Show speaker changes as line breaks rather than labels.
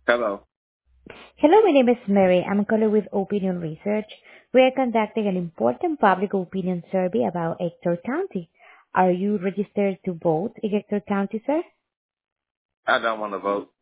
Hello.
Hello, my name is Mary. I'm calling with Opinion Research. We are conducting an important public opinion survey about Ector County. Are you registered to vote in Ector County, sir?
I don't want to vote.